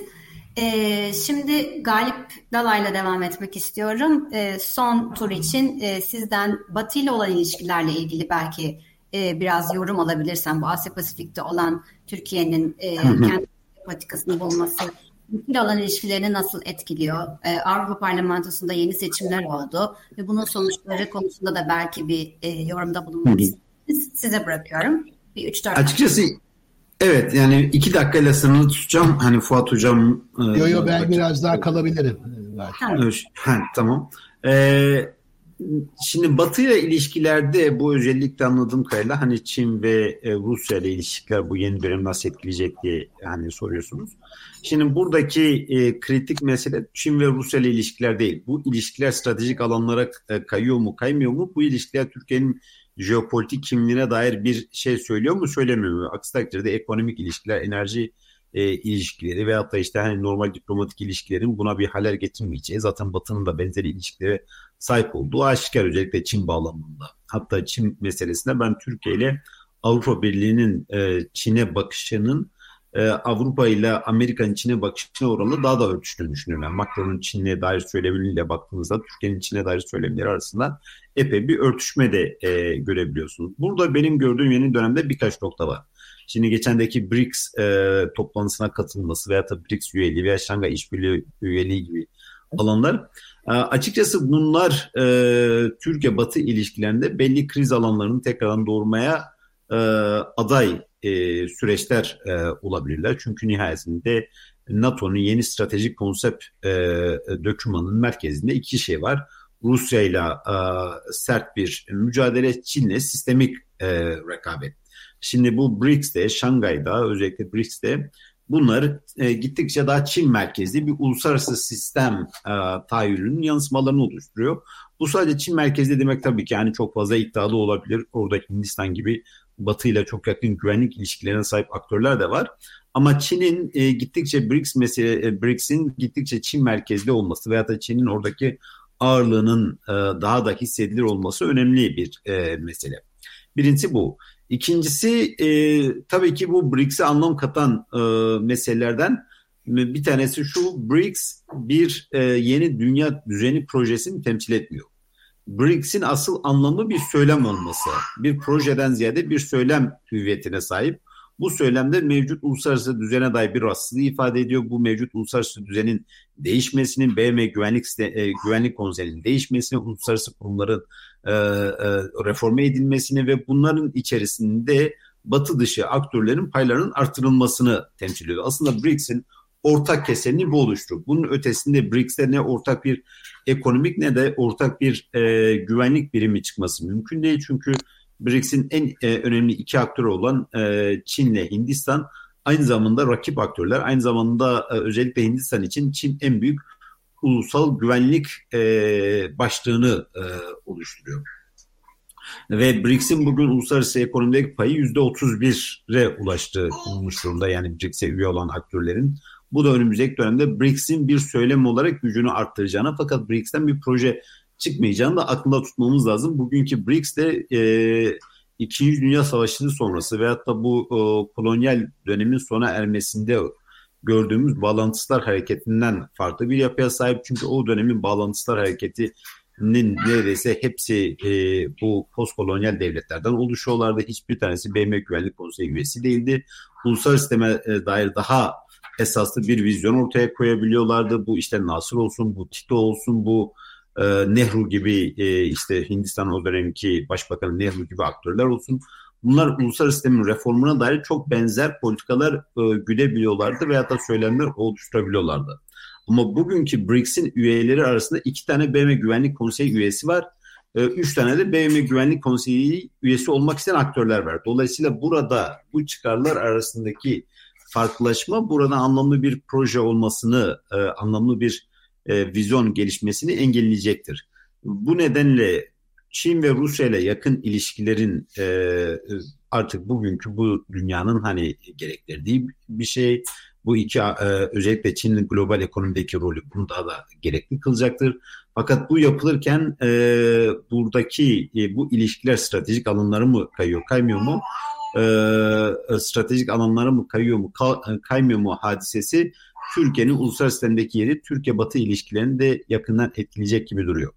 Şimdi Galip Dalay'la devam etmek istiyorum. Son tur için sizden Batı ile olan ilişkilerle ilgili belki biraz yorum alabilirsem, bu Asya Pasifik'te olan Türkiye'nin kendi politikasını bulması Batı ile olan ilişkilerini nasıl etkiliyor? Avrupa Parlamentosu'nda yeni seçimler oldu ve bunun sonuçları konusunda da belki bir yorumda bulunmak isterseniz size bırakıyorum. Bir 3-4 Açıkçası evet, yani 2 dakikayla sınırlı tutacağım. Hani Fuat Hocam... Ben biraz daha kalabilirim. Tamam. Şimdi Batı ile ilişkilerde bu özellikle anladığım kadarıyla hani Çin ve Rusya ile ilişkiler bu yeni dönem nasıl etkileyecek diye hani soruyorsunuz. Şimdi buradaki kritik mesele Çin ve Rusya ile ilişkiler değil. Bu ilişkiler stratejik alanlara kayıyor mu, kaymıyor mu? Bu ilişkiler Türkiye'nin jeopolitik kimliğine dair bir şey söylüyor mu, söylemiyor mu? Aksi takdirde ekonomik ilişkiler, enerji ilişkileri veyahut da işte hani normal diplomatik ilişkilerin buna bir halel getirmeyeceği, zaten Batı'nın da benzeri ilişkilere sahip olduğu aşikar, özellikle Çin bağlamında. Hatta Çin meselesinde ben Türkiye ile Avrupa Birliği'nin Çin'e bakışının Avrupa ile Amerika'nın Çin'e bakışına oranla daha da örtüştüğünü düşünüyorum. Yani Macron'un Çin'e dair söylemleriyle baktığınızda Türkiye'nin Çin'e dair söylemleri arasında epey bir örtüşme de görebiliyorsunuz. Burada benim gördüğüm yeni dönemde birkaç nokta var. Şimdi geçendeki BRICS toplantısına katılması veyahut da BRICS üyeliği veya Şangay İşbirliği üyeliği gibi alanlar. Açıkçası bunlar Türkiye-Batı ilişkilerinde belli kriz alanlarını tekrardan doğurmaya aday süreçler olabilirler. Çünkü nihayetinde NATO'nun yeni stratejik konsept dokümanının merkezinde iki şey var. Rusya ile sert bir mücadele, Çin'le sistemik rekabet. Şimdi bu BRICS'te, Şangay'da, özellikle BRICS'te bunlar gittikçe daha Çin merkezli bir uluslararası sistem tahayyülünün yansımalarını oluşturuyor. Bu sadece Çin merkezli demek tabii ki yani çok fazla iddialı olabilir. Orada Hindistan gibi Batı ile çok yakın güvenlik ilişkilerine sahip aktörler de var. Ama Çin'in gittikçe BRICS'in gittikçe Çin merkezli olması veyahut da Çin'in oradaki ağırlığının daha da hissedilir olması önemli bir mesele. Birincisi bu. İkincisi tabii ki bu BRICS'e anlam katan meselelerden bir tanesi şu: BRICS bir yeni dünya düzeni projesini temsil etmiyor. BRICS'in asıl anlamı bir söylem olması. Bir projeden ziyade bir söylem hüviyetine sahip. Bu söylemde mevcut uluslararası düzene dair bir rahatsızlığı ifade ediyor. Bu mevcut uluslararası düzenin değişmesinin, BM Güvenlik Konseyi'nin değişmesini, uluslararası kurumların reforme edilmesini ve bunların içerisinde Batı dışı aktörlerin paylarının artırılmasını temsil ediyor. Aslında BRICS'in ortak kesenini bu oluşturuyor. Bunun ötesinde BRICS'te ne ortak bir ekonomik ne de ortak bir güvenlik birimi çıkması mümkün değil. Çünkü BRICS'in en önemli iki aktörü olan Çin ile Hindistan aynı zamanda rakip aktörler. Aynı zamanda özellikle Hindistan için Çin en büyük ulusal güvenlik başlığını oluşturuyor. Ve BRICS'in bugün uluslararası ekonomideki payı %31'e ulaşmış durumda. Yani BRICS'e üye olan aktörlerin. Bu da önümüzdeki dönemde BRICS'in bir söylem olarak gücünü arttıracağına, fakat BRICS'ten bir proje çıkmayacağını da aklında tutmamız lazım. Bugünkü BRICS'te İkinci Dünya Savaşı sonrası veyahut da bu kolonyal dönemin sona ermesinde gördüğümüz bağlantıslar hareketinden farklı bir yapıya sahip. Çünkü o dönemin bağlantıslar hareketinin neredeyse hepsi bu postkolonyal devletlerden oluşuyorlardı. Hiçbir tanesi BM Güvenlik Konseyi üyesi değildi. Uluslararası sisteme dair daha esaslı bir vizyon ortaya koyabiliyorlardı. Bu işte Nasır olsun, bu Tito olsun, bu Nehru gibi işte Hindistan o dönemki Başbakanı Nehru gibi aktörler olsun. Bunlar uluslararası sistemin reformuna dair çok benzer politikalar güdebiliyorlardı veyahut da söylemler oluşturabiliyorlardı. Ama bugünkü BRICS'in üyeleri arasında 2 tane BM Güvenlik Konseyi üyesi var. 3 tane de BM Güvenlik Konseyi üyesi olmak isteyen aktörler var. Dolayısıyla burada bu çıkarlar arasındaki farklılaşma burada anlamlı bir proje olmasını, anlamlı bir vizyon gelişmesini engelleyecektir. Bu nedenle Çin ve Rusya ile yakın ilişkilerin artık bugünkü bu dünyanın hani gerektirdiği bir şey. Bu iki özellikle Çin'in global ekonomideki rolü bunu daha da gerekli kılacaktır. Fakat bu yapılırken buradaki bu ilişkiler stratejik alanları mı kayıyor, kaymıyor mu? Stratejik alanlara mı kayıyor mu, kaymıyor mu hadisesi Türkiye'nin uluslararası sistemdeki yeri Türkiye-Batı ilişkilerini de yakından etkileyecek gibi duruyor.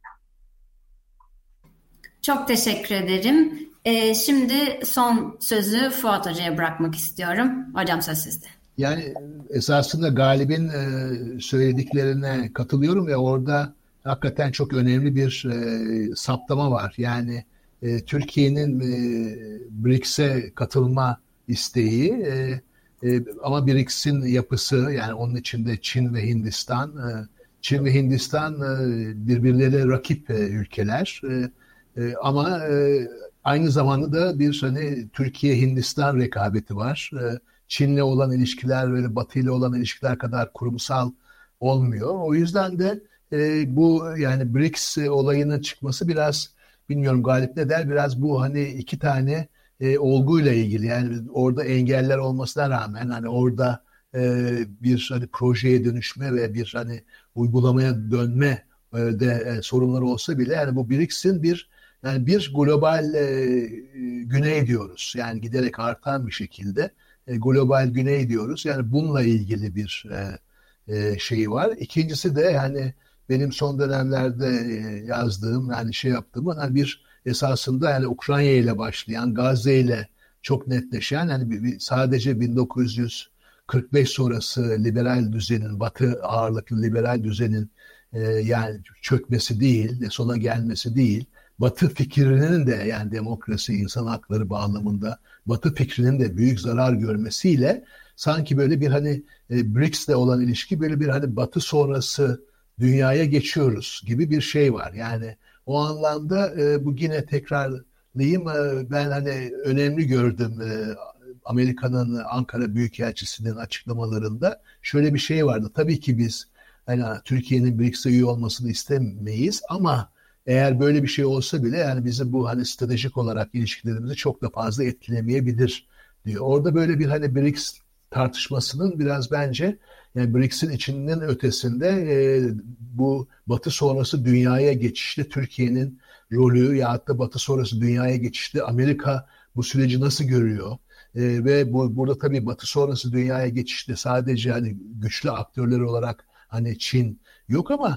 Çok teşekkür ederim. Şimdi son sözü Fuat Hoca'ya bırakmak istiyorum. Hocam söz sizde. Yani esasında Galip'in söylediklerine katılıyorum ve orada hakikaten çok önemli bir saptama var. Yani Türkiye'nin BRICS'e katılma isteği ama BRICS'in yapısı, yani onun içinde Çin ve Hindistan. Çin ve Hindistan birbirleriyle rakip ülkeler ama aynı zamanda da bir hani Türkiye-Hindistan rekabeti var. Çin'le olan ilişkiler ve Batı'yla olan ilişkiler kadar kurumsal olmuyor. O yüzden de bu yani BRICS olayının çıkması biraz, bilmiyorum Galip ne der, biraz bu hani 2 tane olguyla ilgili. Yani orada engeller olmasına rağmen hani orada bir hani projeye dönüşme ve bir hani uygulamaya dönme de sorunları olsa bile yani bu BRICS'in bir global güney diyoruz. Yani giderek artan bir şekilde global güney diyoruz. Yani bununla ilgili bir şeyi var. İkincisi de yani benim son dönemlerde yazdığım, yani yaptığım hani bir esasında yani Ukrayna ile başlayan, Gazze ile çok netleşen, yani sadece 1945 sonrası liberal düzenin, Batı ağırlıklı liberal düzenin yani çökmesi değil, sona gelmesi değil, Batı fikrinin de yani demokrasi, insan hakları bağlamında Batı fikrinin de büyük zarar görmesiyle sanki böyle bir hani BRICS'le olan ilişki böyle bir hani Batı sonrası dünyaya geçiyoruz gibi bir şey var. Yani o anlamda bu yine tekrar açıklayayım. Ben hani önemli gördüm Amerika'nın Ankara Büyükelçisi'nin açıklamalarında şöyle bir şey vardı. Tabii ki biz hani Türkiye'nin BRICS'e üye olmasını istemeyiz ama eğer böyle bir şey olsa bile yani bizim bu hani stratejik olarak ilişkilerimizi çok da fazla etkilemeyebilir diyor. Orada böyle bir hani BRICS tartışmasının biraz bence yani BRICS'in içinin ötesinde bu Batı sonrası dünyaya geçişte Türkiye'nin rolü ya da Batı sonrası dünyaya geçişte Amerika bu süreci nasıl görüyor? Ve burada tabii Batı sonrası dünyaya geçişte sadece hani güçlü aktörler olarak hani Çin yok ama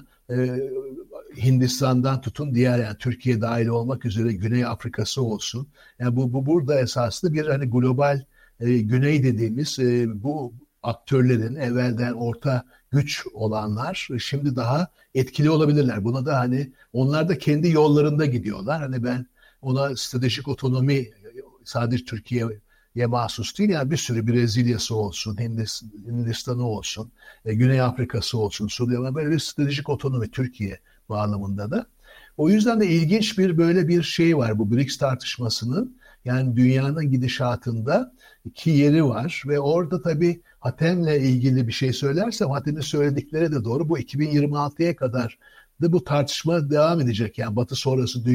Hindistan'dan tutun diğer yani Türkiye dahil olmak üzere Güney Afrika'sı olsun. Yani bu burada esaslı bir hani global Güney dediğimiz bu aktörlerin evvelden orta güç olanlar şimdi daha etkili olabilirler. Buna da hani onlar da kendi yollarında gidiyorlar. Hani ben ona stratejik otonomi sadece Türkiye'ye mahsus değil. Yani bir sürü Brezilya'sı olsun, Hindistan'ı olsun, Güney Afrika'sı olsun, Suriye'de böyle bir stratejik otonomi Türkiye bağlamında da. O yüzden de ilginç bir böyle bir şey var bu BRICS tartışmasının. Yani dünyanın gidişatında iki yeri var ve orada tabii Hatem'le ilgili bir şey söylersem Hatem'in söyledikleri de doğru. Bu 2026'ya kadar da bu tartışma devam edecek. Yani Batı sonrası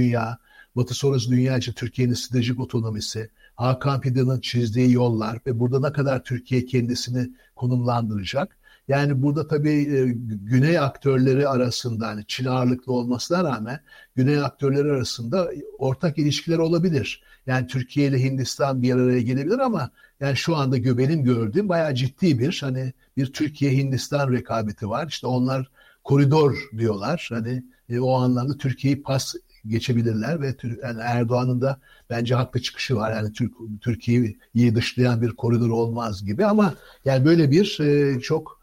dünya için Türkiye'nin stratejik otonomisi, Hakan Fidan'ın çizdiği yollar ve burada ne kadar Türkiye kendisini konumlandıracak. Yani burada tabii Güney aktörleri arasında hani Çin ağırlıklı olmasına rağmen Güney aktörleri arasında ortak ilişkiler olabilir. Yani Türkiye ile Hindistan bir araya gelebilir ama yani şu anda benim gördüğüm bayağı ciddi bir hani bir Türkiye-Hindistan rekabeti var. İşte onlar koridor diyorlar. Hani o anlamda Türkiye'yi pas geçebilirler ve yani Erdoğan'ın da bence haklı çıkışı var. Yani Türkiye'yi dışlayan bir koridor olmaz gibi ama yani böyle bir çok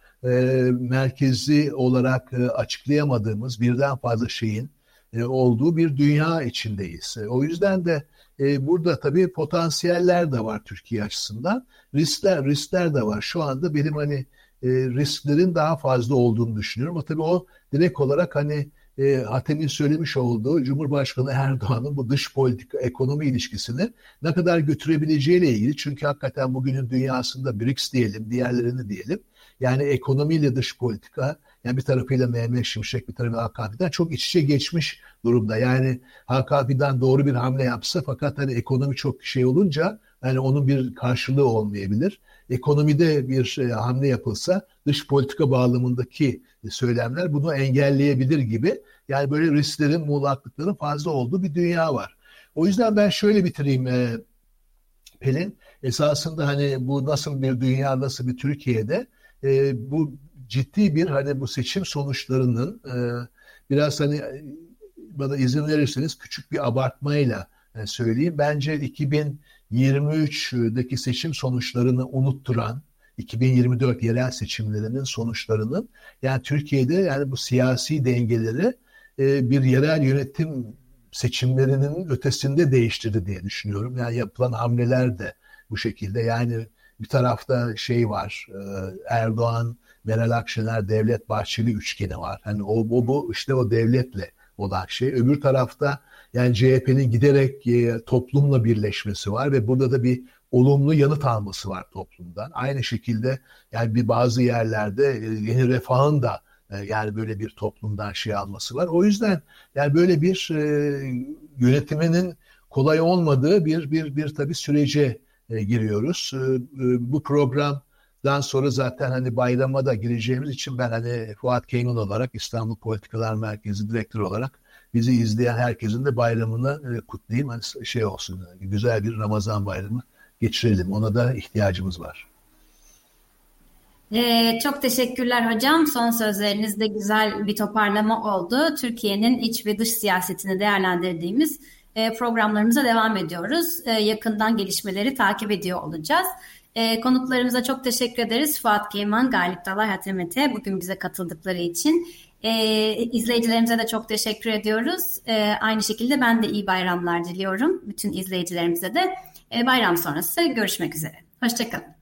merkezi olarak açıklayamadığımız birden fazla şeyin olduğu bir dünya içindeyiz. O yüzden de burada tabii potansiyeller de var Türkiye açısından. Riskler de var. Şu anda benim hani risklerin daha fazla olduğunu düşünüyorum. Ama tabii o direkt olarak hani Hatem'in söylemiş olduğu Cumhurbaşkanı Erdoğan'ın bu dış politika ekonomi ilişkisini ne kadar götürebileceğiyle ilgili. Çünkü hakikaten bugünün dünyasında BRICS diyelim, diğerlerini diyelim. Yani ekonomiyle dış politika, yani bir tarafıyla Mehmet Şimşek, bir tarafıyla Hakan Fidan çok iç içe geçmiş durumda. Yani Hakan Fidan doğru bir hamle yapsa fakat hani ekonomi çok şey olunca yani onun bir karşılığı olmayabilir. Ekonomide bir hamle yapılsa dış politika bağlamındaki söylemler bunu engelleyebilir gibi. Yani böyle risklerin, muğlaklıkların fazla olduğu bir dünya var. O yüzden ben şöyle bitireyim Pelin. Esasında hani bu nasıl bir dünya, nasıl bir Türkiye'de bu ciddi bir hani bu seçim sonuçlarının biraz hani bana izin verirseniz küçük bir abartmayla söyleyeyim. Bence 2023'deki seçim sonuçlarını unutturan 2024 yerel seçimlerinin sonuçlarının yani Türkiye'de yani bu siyasi dengeleri bir yerel yönetim seçimlerinin ötesinde değiştirdi diye düşünüyorum. Yani yapılan hamleler de bu şekilde. Yani bir tarafta şey var, Erdoğan, Meral Akşener, Devlet Bahçeli üçgeni var. Hani bu işte o devletle olan şey. Öbür tarafta yani CHP'nin giderek toplumla birleşmesi var ve burada da bir olumlu yanıt alması var toplumdan. Aynı şekilde yani bazı yerlerde Yeni Refah'ın da yani böyle bir toplumdan şey alması var. O yüzden yani böyle bir yönetiminin kolay olmadığı bir tabii sürece giriyoruz. Bu programdan sonra zaten hani bayrama da gireceğimiz için ben hani Fuat Keyman olarak İstanbul Politikalar Merkezi Direktörü olarak bizi izleyen herkesin de bayramını kutlayayım. Hani şey olsun, güzel bir Ramazan bayramı geçirelim. Ona da ihtiyacımız var. Çok teşekkürler hocam. Son sözlerinizde güzel bir toparlama oldu. Türkiye'nin iç ve dış siyasetini değerlendirdiğimiz programlarımıza devam ediyoruz. Yakından gelişmeleri takip ediyor olacağız. Konuklarımıza çok teşekkür ederiz. Fuat Keyman, Galip Dalay, Hatem Ete bugün bize katıldıkları için. İzleyicilerimize de çok teşekkür ediyoruz. Aynı şekilde ben de iyi bayramlar diliyorum. Bütün izleyicilerimize de bayram sonrası görüşmek üzere. Hoşçakalın.